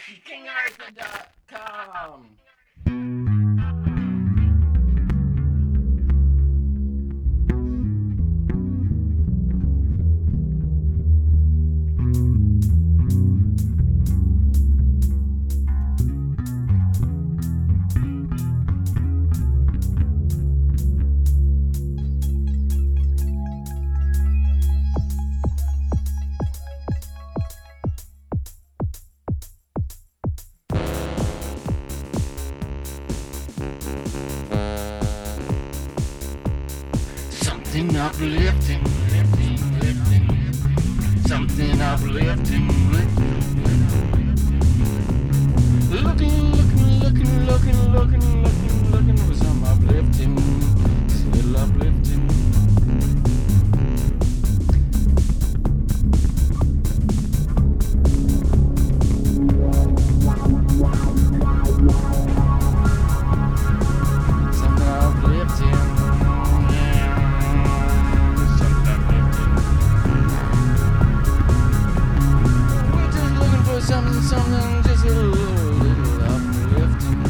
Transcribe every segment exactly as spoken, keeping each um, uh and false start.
king arthur dot com. Something uplifting, lifting, lifting. Something uplifting, lifting. Looking, looking, looking, looking, looking, looking, looking for some uplifting, still uplifting. Something uplifting. Something, something, just a little, little uplifting.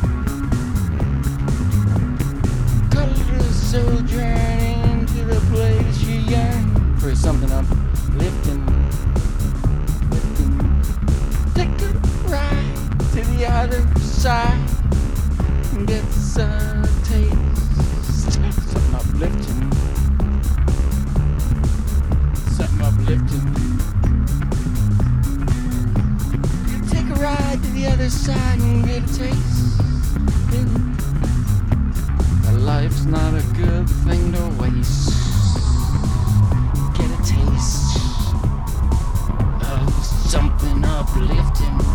Colorless soul journeying into the place you yearn for something uplifting. Lifting. Take a ride to the other side and get some taste. Something uplifting. Something uplifting. Ride to the other side and get a taste. A life's not a good thing to waste. Get a taste of something uplifting.